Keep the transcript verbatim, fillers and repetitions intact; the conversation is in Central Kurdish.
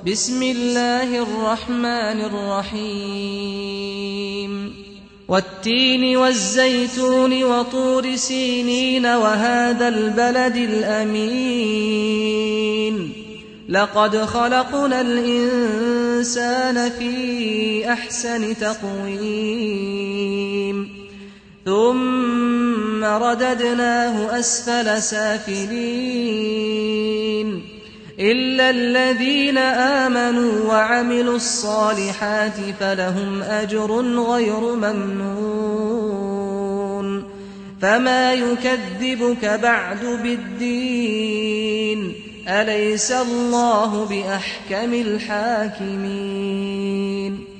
بسم الله الرحمن الرحيم والتين والزيتون وطور سينين وهذا البلد الأمين لقد خلقنا الإنسان في أحسن تقويم ثم رددناه أسفل سافلين إلا الذين آمنوا وعملوا الصالحات فلهم أجر غير ممنون فما يكذبك بعد بالدين أليس الله بأحكم الحاكمين